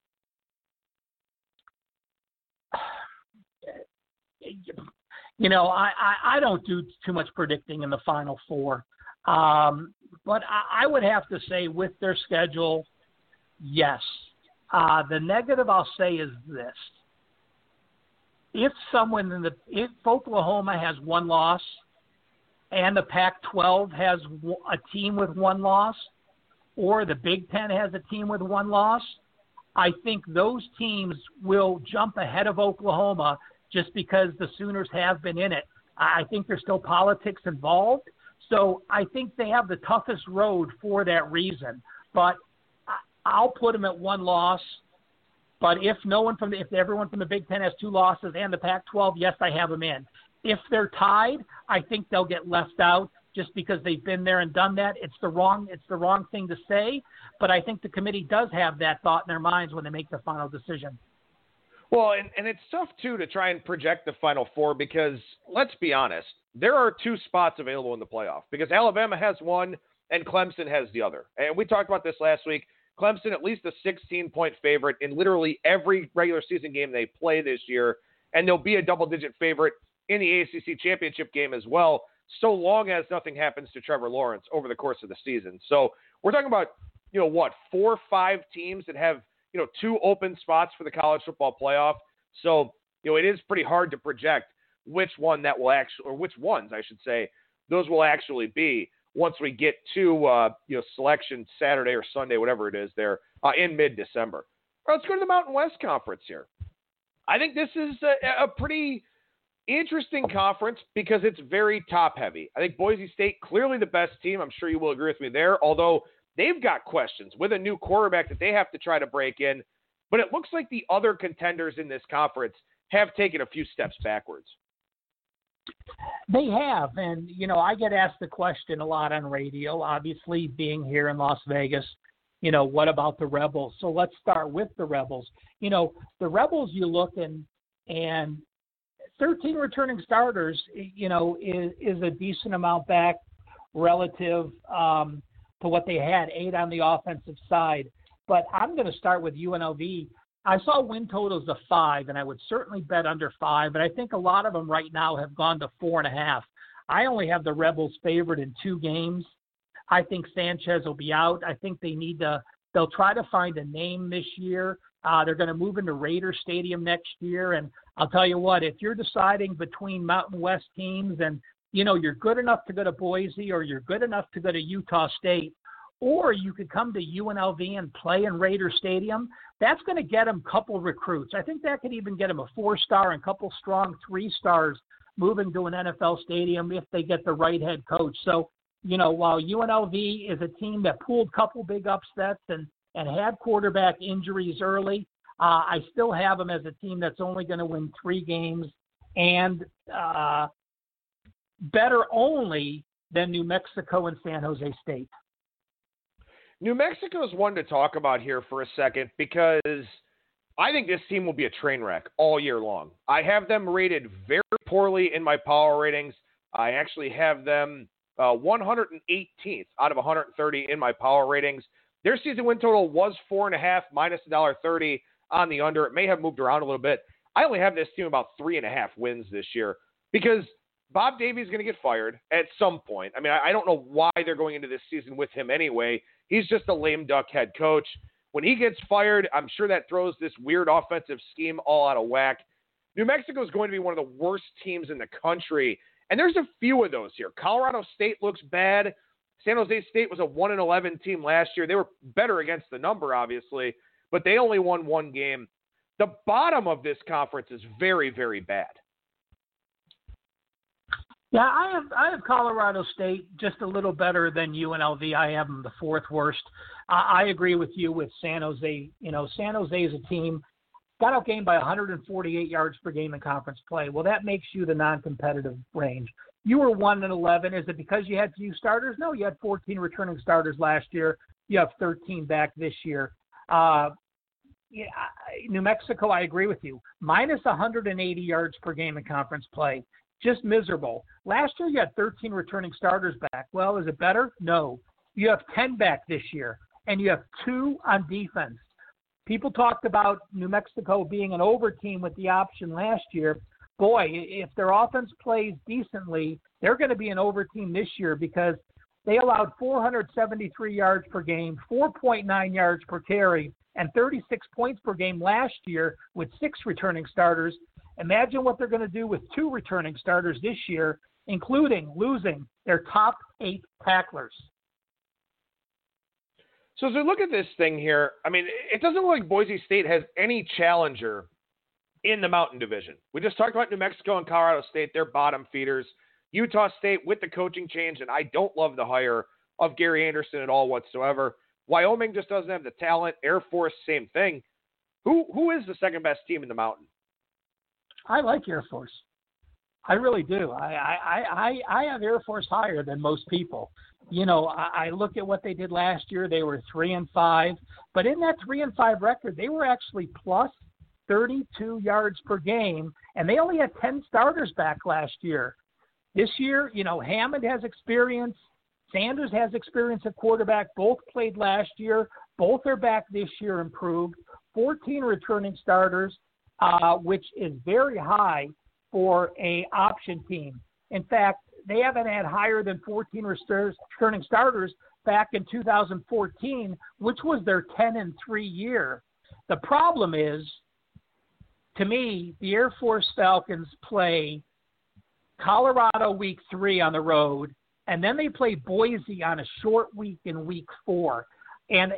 I don't do too much predicting in the Final Four. But I would have to say with their schedule, yes. The negative I'll say is this. If Oklahoma has 1 loss and the Pac-12 has a team with 1 loss, or the Big Ten has a team with 1 loss, I think those teams will jump ahead of Oklahoma just because the Sooners have been in it. I think there's still politics involved. So I think they have the toughest road for that reason. But I'll put them at 1 loss. But if everyone from the Big Ten has 2 losses and the Pac-12, yes, I have them in. If they're tied, I think they'll get left out just because they've been there and done that. It's the wrong thing to say, but I think the committee does have that thought in their minds when they make the final decision. Well, and it's tough, too, to try and project the Final Four because, let's be honest, there are two spots available in the playoff because Alabama has one and Clemson has the other. And we talked about this last week. Clemson, at least a 16-point favorite in literally every regular season game they play this year, and they'll be a double-digit favorite in the ACC championship game as well, so long as nothing happens to Trevor Lawrence over the course of the season. So we're talking about, 4 or 5 teams that have, 2 open spots for the college football playoff. So, it is pretty hard to project which ones, I should say, those will actually be once we get to, selection Saturday or Sunday, whatever it is there, in mid-December. All right, let's go to the Mountain West Conference here. I think this is a pretty interesting conference because it's very top-heavy. I think Boise State, clearly the best team. I'm sure you will agree with me there, although they've got questions with a new quarterback that they have to try to break in. But it looks like the other contenders in this conference have taken a few steps backwards. They have, and, I get asked the question a lot on radio, obviously being here in Las Vegas, what about the Rebels? So let's start with the Rebels. The Rebels, you look and 13 returning starters, is a decent amount back relative to what they had, 8 on the offensive side. But I'm going to start with UNLV. I saw win totals of 5, and I would certainly bet under 5, but I think a lot of them right now have gone to 4.5. I only have the Rebels favored in 2 games. I think Sanchez will be out. I think they'll try to find a name this year. They're going to move into Raider Stadium next year, and I'll tell you what, if you're deciding between Mountain West teams and, you're good enough to go to Boise or you're good enough to go to Utah State, or you could come to UNLV and play in Raider Stadium, that's going to get them a couple recruits. I think that could even get them a 4-star and a couple strong 3-stars moving to an NFL stadium if they get the right head coach. So, while UNLV is a team that pulled a couple big upsets and had quarterback injuries early, I still have them as a team that's only going to win 3 games and better only than New Mexico and San Jose State. New Mexico is one to talk about here for a second because I think this team will be a train wreck all year long. I have them rated very poorly in my power ratings. I actually have them 118th out of 130 in my power ratings. Their season win total was 4.5 minus $1.30 on the under. It may have moved around a little bit. I only have this team about 3.5 wins this year because Bob Davie is going to get fired at some point. I mean, I don't know why they're going into this season with him anyway. He's just a lame duck head coach. When he gets fired, I'm sure that throws this weird offensive scheme all out of whack. New Mexico is going to be one of the worst teams in the country, and there's a few of those here. Colorado State looks bad. San Jose State was a 1-11 team last year. They were better against the number, obviously, but they only won 1 game. The bottom of this conference is very, very bad. Yeah, I have Colorado State just a little better than UNLV. I have them the 4th worst. I agree with you with San Jose. San Jose is a team got outgained by 148 yards per game in conference play. Well, that makes you the non-competitive range. You were 1-11. Is it because you had few starters? No, you had 14 returning starters last year. You have 13 back this year. New Mexico, I agree with you. Minus 180 yards per game in conference play. Just miserable. Last year, you had 13 returning starters back. Well, is it better? No. You have 10 back this year, and you have 2 on defense. People talked about New Mexico being an over team with the option last year. Boy, if their offense plays decently, they're going to be an over team this year because they allowed 473 yards per game, 4.9 yards per carry, and 36 points per game last year with 6 returning starters. Imagine what they're going to do with 2 returning starters this year, including losing their top 8 tacklers. So as we look at this thing here, I mean, it doesn't look like Boise State has any challenger in the Mountain Division. We just talked about New Mexico and Colorado State, they're bottom feeders. Utah State with the coaching change, and I don't love the hire of Gary Anderson at all whatsoever. Wyoming just doesn't have the talent. Air Force, same thing. Who is the second best team in the Mountain? I like Air Force. I really do. I have Air Force higher than most people. I look at what they did last year. They were 3-5, but in that 3-5 record, they were actually plus 32 yards per game, and they only had 10 starters back last year. This year, Hammond has experience. Sanders has experience at quarterback. Both played last year. Both are back this year improved. 14 returning starters, which is very high for a option team. In fact, they haven't had higher than 14 returning starters back in 2014, which was their 10-3 year. The problem is, to me, the Air Force Falcons play Colorado week 3 on the road, and then they play Boise on a short week in week 4. And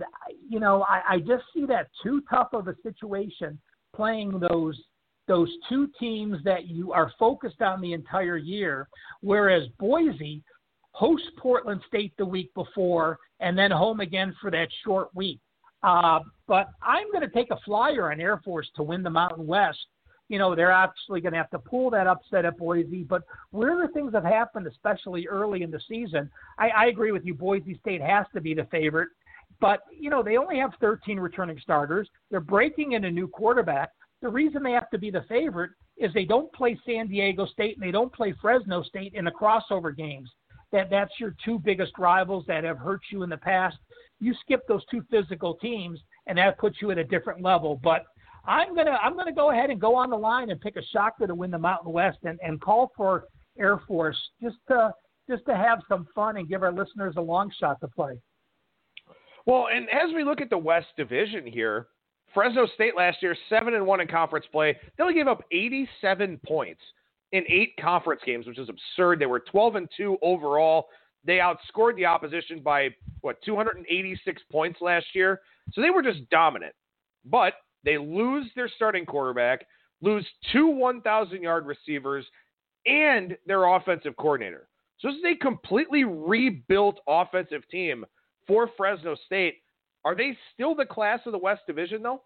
I just see that too tough of a situation playing those two teams that you are focused on the entire year, whereas Boise hosts Portland State the week before and then home again for that short week. But I'm going to take a flyer on Air Force to win the Mountain West. They're actually going to have to pull that upset at Boise. But where the things have happened, especially early in the season, I agree with you. Boise State has to be the favorite. But, they only have 13 returning starters. They're breaking in a new quarterback. The reason they have to be the favorite is they don't play San Diego State and they don't play Fresno State in the crossover games. That's your two biggest rivals that have hurt you in the past. You skip those two physical teams, and that puts you at a different level. But I'm gonna go ahead and go on the line and pick a shocker to win the Mountain West and call for Air Force just to have some fun and give our listeners a long shot to play. Well, and as we look at the West Division here, Fresno State last year, 7-1 in conference play. They only gave up 87 points in 8 conference games, which is absurd. They were 12-2 overall. They outscored the opposition by, 286 points last year. So they were just dominant. But they lose their starting quarterback, lose 2 1,000-yard receivers, and their offensive coordinator. So this is a completely rebuilt offensive team for Fresno State. Are they still the class of the West Division, though?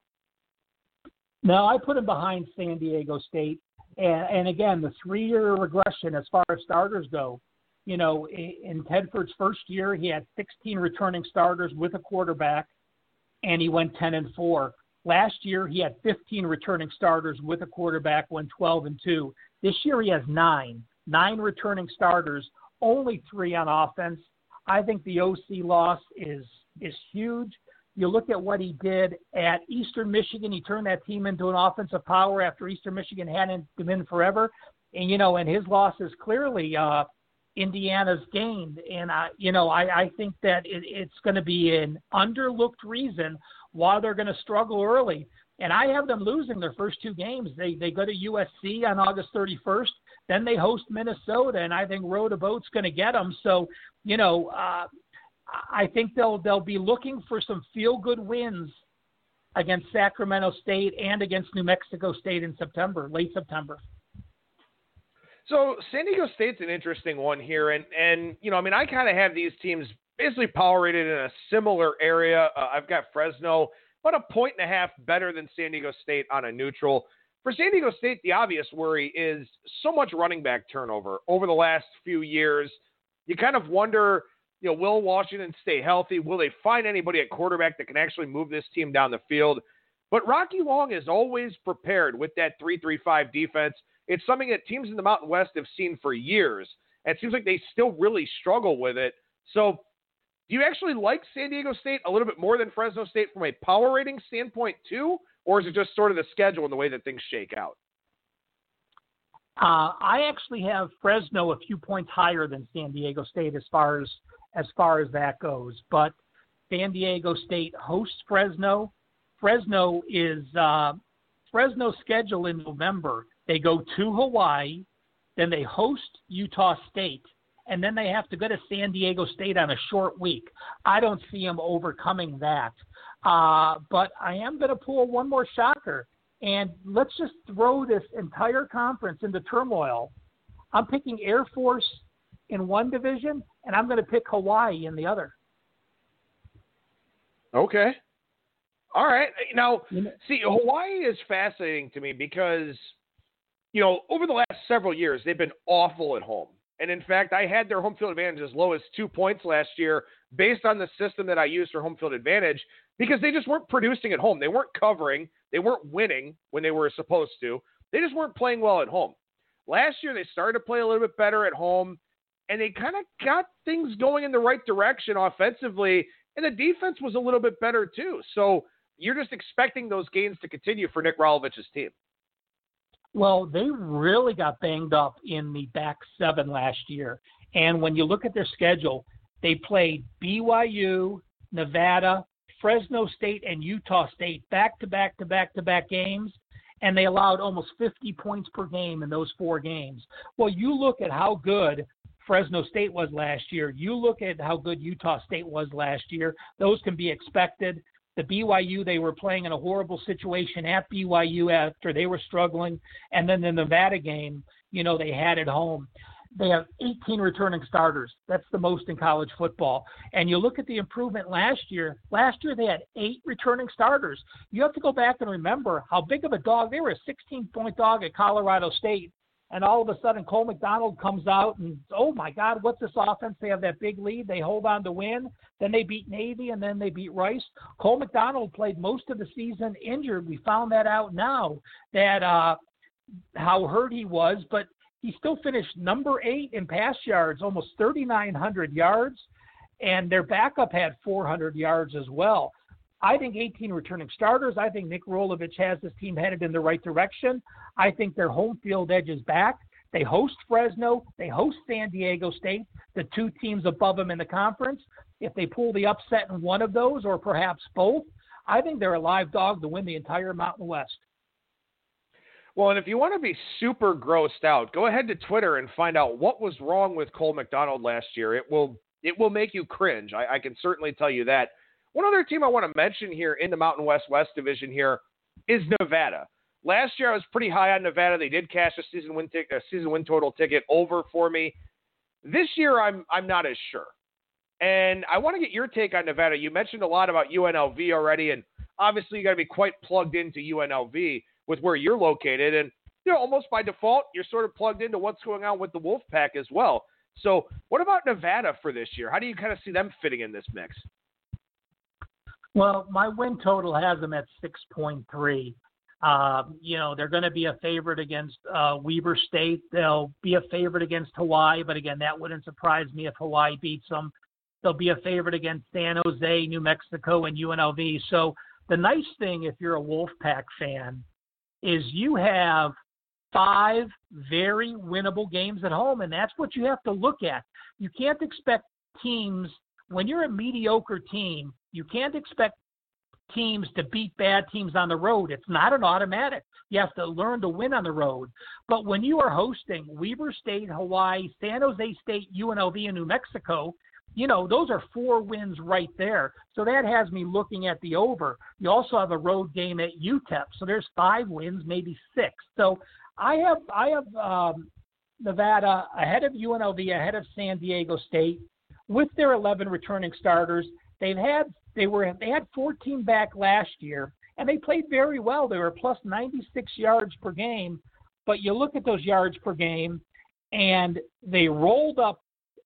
No, I put them behind San Diego State. And again, the 3-year regression as far as starters go. In Tedford's first year, he had 16 returning starters with a quarterback, and he went 10-4. Last year, he had 15 returning starters with a quarterback, went 12-2. This year, he has 9 returning starters, only 3 on offense. I think the OC loss is huge. You look at what he did at Eastern Michigan. He turned that team into an offensive power after Eastern Michigan hadn't been forever. And, and his loss is clearly Indiana's gain. And, I think that it's going to be an underlooked reason why they're going to struggle early. And I have them losing their first 2 games. They go to USC on August 31st. Then they host Minnesota, and I think Row the Boat's going to get them. So, I think they'll be looking for some feel-good wins against Sacramento State and against New Mexico State in September, late September. So San Diego State's an interesting one here. And I kind of have these teams basically power rated in a similar area. I've got Fresno about 1.5 better than San Diego State on a neutral. For San Diego State, the obvious worry is so much running back turnover over the last few years. You kind of wonder, will Washington stay healthy? Will they find anybody at quarterback that can actually move this team down the field? But Rocky Long is always prepared with that 3-3-5 defense. It's something that teams in the Mountain West have seen for years. And it seems like they still really struggle with it. So do you actually like San Diego State a little bit more than Fresno State from a power rating standpoint too? Or is it just sort of the schedule and the way that things shake out? I actually have Fresno a few points higher than San Diego State as far as that goes. But San Diego State hosts Fresno. Fresno's schedule in November. They go to Hawaii, then they host Utah State, and then they have to go to San Diego State on a short week. I don't see them overcoming that. But I am going to pull one more shocker. And let's just throw this entire conference into turmoil. I'm picking Air Force in one division, and I'm going to pick Hawaii in the other. Okay. All right. Now, see, Hawaii is fascinating to me because, over the last several years, they've been awful at home. And in fact, I had their home field advantage as low as 2 points last year based on the system that I used for home field advantage because they just weren't producing at home. They weren't covering. They weren't winning when they were supposed to. They just weren't playing well at home. Last year, they started to play a little bit better at home, and they kind of got things going in the right direction offensively, and the defense was a little bit better too. So you're just expecting those gains to continue for Nick Rolovich's team. Well, they really got banged up in the back seven last year. And when you look at their schedule, they played BYU, Nevada, Fresno State, and Utah State back-to-back games, and they allowed almost 50 points per game in those 4 games. Well, you look at how good Fresno State was last year. You look at how good Utah State was last year. Those can be expected. The BYU, they were playing in a horrible situation at BYU after they were struggling. And then the Nevada game, they had at home. They have 18 returning starters. That's the most in college football. And you look at the improvement last year. Last year they had 8 returning starters. You have to go back and remember how big of a dog. They were a 16-point dog at Colorado State. And all of a sudden, Cole McDonald comes out and, oh, my God, what's this offense? They have that big lead. They hold on to win. Then they beat Navy, and then they beat Rice. Cole McDonald played most of the season injured. We found that out now, that how hurt he was. But he still finished number 8 in pass yards, almost 3,900 yards. And their backup had 400 yards as well. I think 18 returning starters. I think Nick Rolovich has this team headed in the right direction. I think their home field edge is back. They host Fresno. They host San Diego State, the 2 teams above them in the conference. If they pull the upset in one of those or perhaps both, I think they're a live dog to win the entire Mountain West. Well, and if you want to be super grossed out, go ahead to Twitter and find out what was wrong with Cole McDonald last year. It will make you cringe. I can certainly tell you that. One other team I want to mention here in the Mountain West Division here is Nevada. Last year I was pretty high on Nevada. They did cash a season win total ticket over for me. This year I'm not as sure. And I want to get your take on Nevada. You mentioned a lot about UNLV already, and obviously you got to be quite plugged into UNLV with where you're located. And almost by default, you're sort of plugged into what's going on with the Wolfpack as well. So what about Nevada for this year? How do you kind of see them fitting in this mix? Well, my win total has them at 6.3. They're going to be a favorite against Weber State. They'll be a favorite against Hawaii, but again, that wouldn't surprise me if Hawaii beats them. They'll be a favorite against San Jose, New Mexico, and UNLV. So the nice thing, if you're a Wolfpack fan, is you have 5 very winnable games at home, and that's what you have to look at. You can't expect teams, when you're a mediocre team, you can't expect teams to beat bad teams on the road. It's not an automatic. You have to learn to win on the road. But when you are hosting Weber State, Hawaii, San Jose State, UNLV, and New Mexico, those are 4 wins right there. So that has me looking at the over. You also have a road game at UTEP. So there's 5 wins, maybe 6. So I have Nevada ahead of UNLV, ahead of San Diego State with their 11 returning starters. They had 14 back last year, and they played very well. They were plus 96 yards per game. But you look at those yards per game, and they rolled up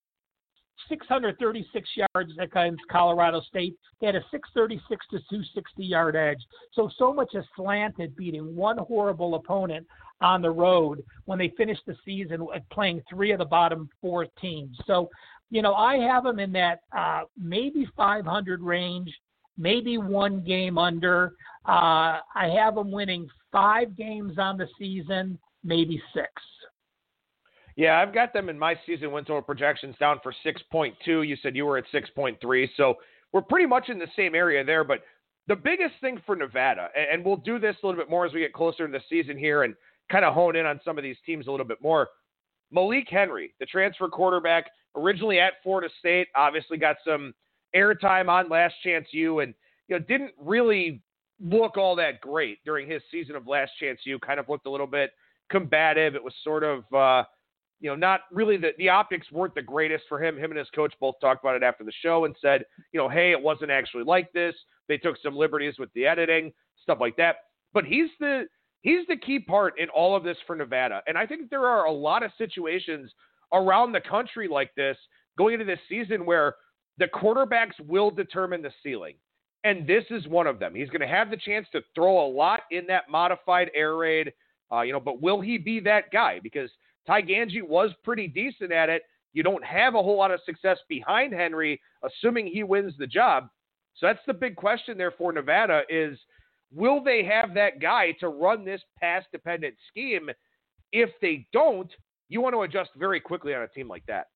636 yards against Colorado State. They had a 636 to 260 yard edge. So much is slanted, beating one horrible opponent on the road when they finished the season playing 3 of the bottom 4 teams. So, I have them in that maybe 500 range, maybe 1 game under. I have them winning 5 games on the season, maybe 6. Yeah, I've got them in my season win total projections down for 6.2. You said you were at 6.3. So we're pretty much in the same area there. But the biggest thing for Nevada, and we'll do this a little bit more as we get closer to the season here and kind of hone in on some of these teams a little bit more. Malik Henry, the transfer quarterback, originally at Florida State, obviously got some airtime on Last Chance U and didn't really look all that great during his season of Last Chance U. Kind of looked a little bit combative. It was sort of not really the optics weren't the greatest for him. Him and his coach both talked about it after the show and said, hey, it wasn't actually like this. They took some liberties with the editing, stuff like that. But he's the key part in all of this for Nevada. And I think there are a lot of situations around the country like this going into this season where the quarterbacks will determine the ceiling. And this is one of them. He's going to have the chance to throw a lot in that modified air raid, but will he be that guy? Because Ty Ganji was pretty decent at it. You don't have a whole lot of success behind Henry, assuming he wins the job. So that's the big question there for Nevada is, will they have that guy to run this pass-dependent scheme? If they don't, you want to adjust very quickly on a team like that.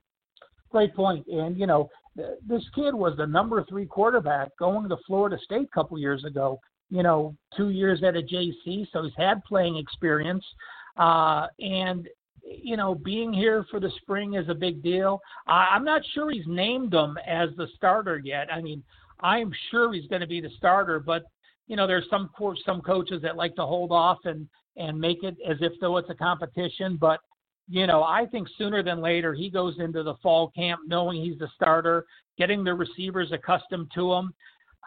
Great point. And, this kid was the number 3 quarterback going to Florida State a couple years ago, 2 years at a JC, so he's had playing experience. And, being here for the spring is a big deal. I'm not sure he's named him as the starter yet. I mean, I'm sure he's going to be the starter, but, there's some coaches that like to hold off and make it as if though it's a competition. But, I think sooner than later he goes into the fall camp knowing he's the starter, getting the receivers accustomed to him.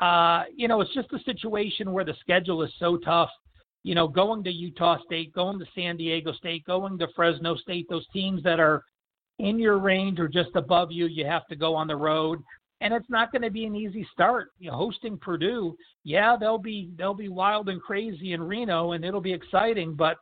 It's just a situation where the schedule is so tough. Going to Utah State, going to San Diego State, going to Fresno State, those teams that are in your range or just above you, you have to go on the road. And it's not going to be an easy start. Hosting Purdue, they'll be wild and crazy in Reno, and it'll be exciting. But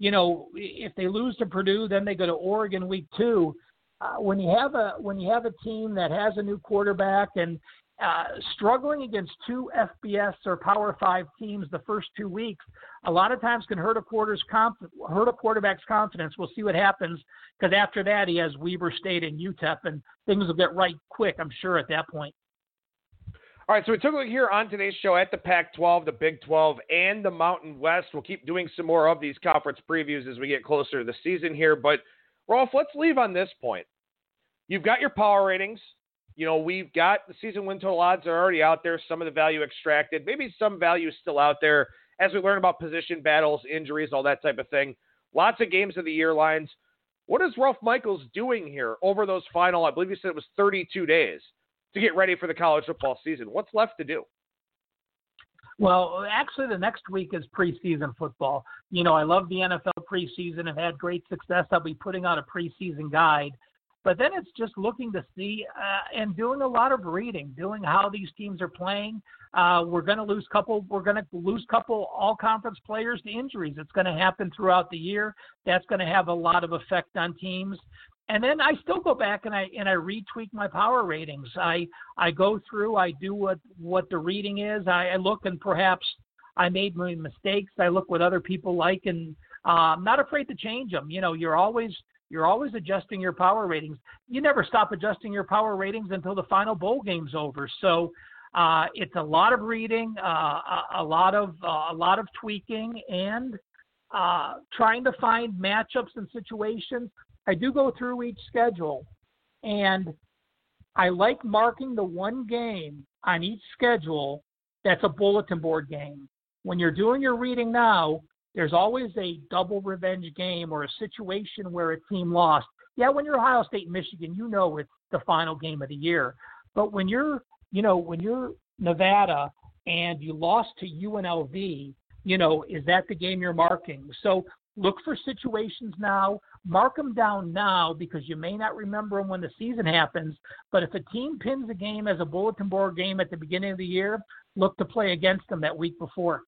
if they lose to Purdue, then they go to Oregon week 2. When you have a team that has a new quarterback and struggling against 2 FBS or Power 5 teams the first 2 weeks, a lot of times can hurt a quarterback's confidence. We'll see what happens, because after that he has Weber State and UTEP, and things will get right quick, I'm sure, at that point. All right, so we took a look here on today's show at the Pac-12, the Big 12, and the Mountain West. We'll keep doing some more of these conference previews as we get closer to the season here. But, Rolf, let's leave on this point. You've got your power ratings. We've got the season win total odds are already out there, some of the value extracted. Maybe some value is still out there as we learn about position battles, injuries, all that type of thing. Lots of games of the year lines. What is Rolf Michaels doing here over those final, I believe you said it was 32 days, to get ready for the college football season? What's left to do? Well, actually, the next week is preseason football. I love the NFL preseason. I've had great success. I'll be putting out a preseason guide. But then it's just looking to see and doing a lot of reading, doing how these teams are playing. We're going to lose couple all-conference players to injuries. It's going to happen throughout the year. That's going to have a lot of effect on teams. And then I still go back and I retweak my power ratings. I go through, I do what the reading is. I look, and perhaps I made my mistakes. I look what other people like, and I'm not afraid to change them. You're always adjusting your power ratings. You never stop adjusting your power ratings until the final bowl game's over. So it's a lot of reading, a lot of tweaking, and trying to find matchups and situations. I do go through each schedule, and I like marking the one game on each schedule that's a bulletin board game. When you're doing your reading now, there's always a double revenge game or a situation where a team lost. Yeah, when you're Ohio State and Michigan, it's the final game of the year. But when you're Nevada and you lost to UNLV, is that the game you're marking? So look for situations now. Mark them down now, because you may not remember them when the season happens. But if a team pins a game as a bulletin board game at the beginning of the year, look to play against them that week before.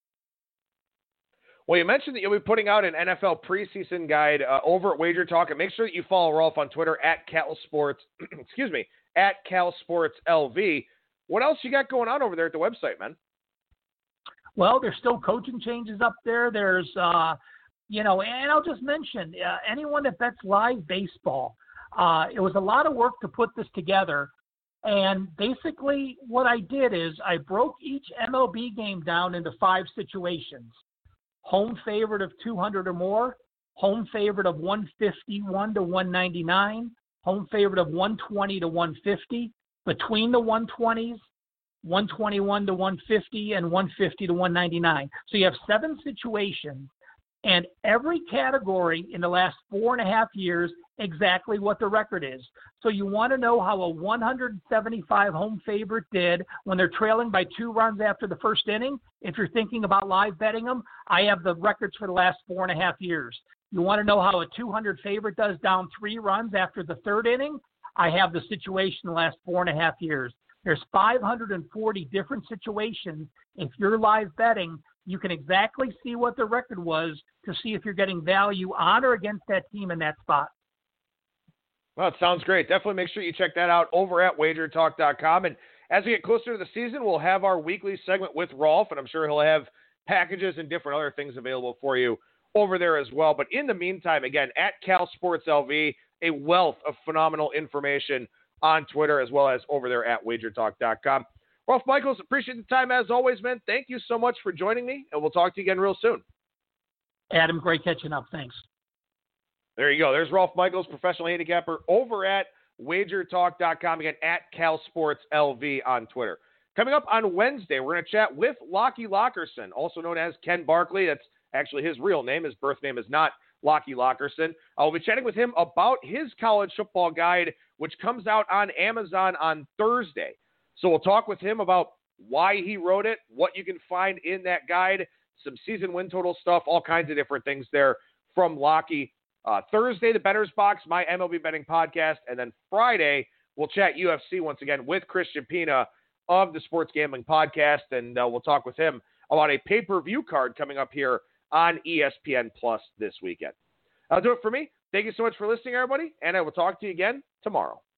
Well, you mentioned that you'll be putting out an NFL preseason guide over at Wager Talk, and make sure that you follow Rolf on Twitter at CalSports, at CalSportsLV. What else you got going on over there at the website, man? Well, there's still coaching changes up there. There's, and I'll just mention, anyone that bets live baseball, it was a lot of work to put this together. And basically what I did is I broke each MLB game down into 5 situations. Home favorite of 200 or more, home favorite of 151 to 199, home favorite of 120 to 150, between the 120s, 121 to 150, and 150 to 199. So you have 7 situations, and every category in the last 4.5 years, exactly what the record is. So you want to know how a 175 home favorite did when they're trailing by 2 runs after the first inning. If you're thinking about live betting them, I have the records for the last 4.5 years. You want to know how a 200 favorite does down 3 runs after the 3rd inning? I have the situation the last 4.5 years. There's 540 different situations. If you're live betting, you can exactly see what the record was to see if you're getting value on or against that team in that spot. Well, it sounds great. Definitely make sure you check that out over at wagertalk.com. And as we get closer to the season, we'll have our weekly segment with Rolf, and I'm sure he'll have packages and different other things available for you over there as well. But in the meantime, again, at Cal Sports LV, a wealth of phenomenal information on Twitter as well as over there at wagertalk.com. Rolf Michaels, appreciate the time as always, man. Thank you so much for joining me, and we'll talk to you again real soon. Adam, great catching up. Thanks. There you go. There's Rolf Michaels, professional handicapper over at wagertalk.com. Again, at Cal Sports LV on Twitter. Coming up on Wednesday, we're going to chat with Lockie Lockerson, also known as Ken Barkley. That's actually his real name. His birth name is not Lockie Lockerson. I'll be chatting with him about his college football guide, which comes out on Amazon on Thursday. So we'll talk with him about why he wrote it, what you can find in that guide, some season win total stuff, all kinds of different things there from Lockie. Thursday, the Bettor's Box, my MLB betting podcast. And then Friday, we'll chat UFC once again with Christian Pina of the Sports Gambling Podcast. And we'll talk with him about a pay-per-view card coming up here on ESPN Plus this weekend. That'll do it for me. Thank you so much for listening, everybody. And I will talk to you again tomorrow.